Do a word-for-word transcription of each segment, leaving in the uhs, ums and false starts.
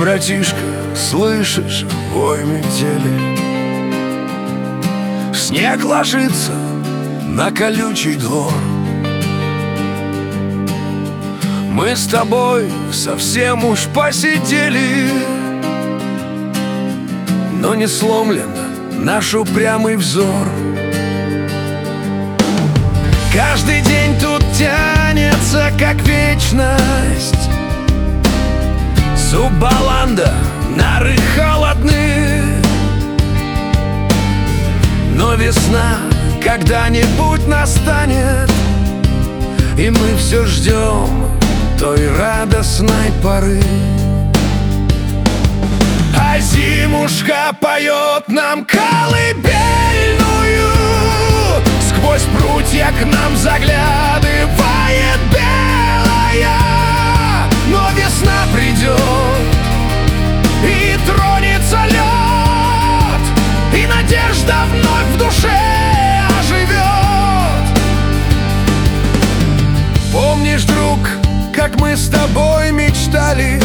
братишка, слышишь вой метели? Снег ложится на колючий двор. Мы с тобой совсем уж посидели, но не сломлен наш упрямый взор. Каждый день тут тянется, как вечность. Суббаланда, нары холодны, но весна когда-нибудь настанет, и мы все ждем той радостной поры. А зимушка поет нам колыбельную, сквозь прутья к нам заглядывает белая. Но весна придет, и тронется лед, и надежда вновь в душе оживет. Помнишь, друг, как мы с тобой мечтали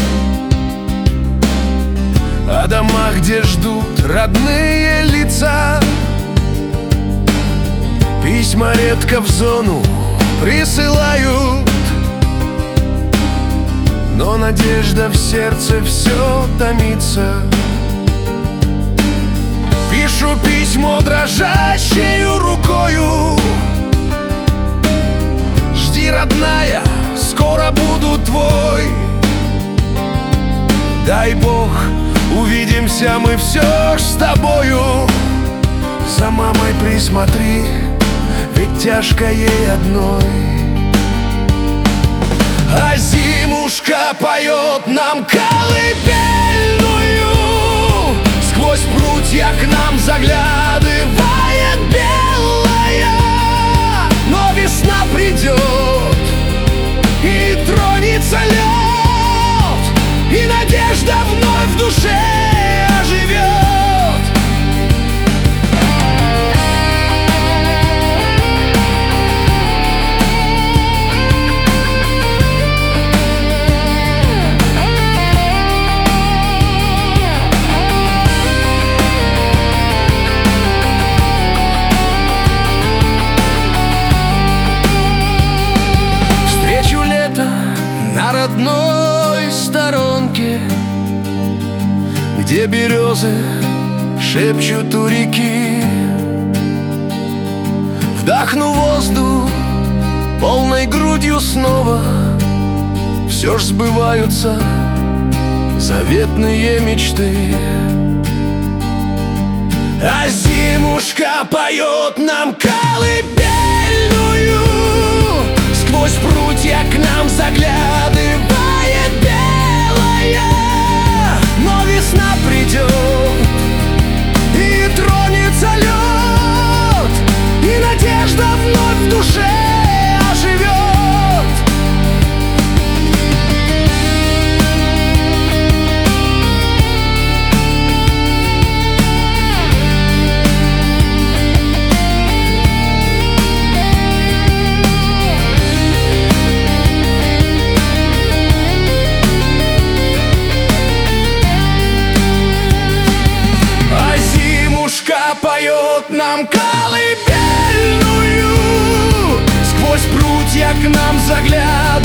о домах, где ждут родные лица? Письма редко в зону присылают, но надежда в сердце все томится. Пишу письмо дрожащею рукою: жди, родная, скоро буду твой. Дай Бог, увидимся мы все ж с тобою. За мамой присмотри, ведь тяжко ей одной. А зимушка поет нам колыбельную, сквозь прутья к нам заглядывает белая. Но весна придет, и тронется лед, и надежда вновь в душе оживет. На родной сторонке, где березы шепчут у реки, вдохну воздух полной грудью снова. Все ж сбываются заветные мечты. А зимушка поет нам колыбельную, сквозь прутья к нам заглядывает белая. Но весна придет, и тронется лед, и надежда вновь в душе оживет. Поет нам колыбельную, сквозь прутья к нам заглядывает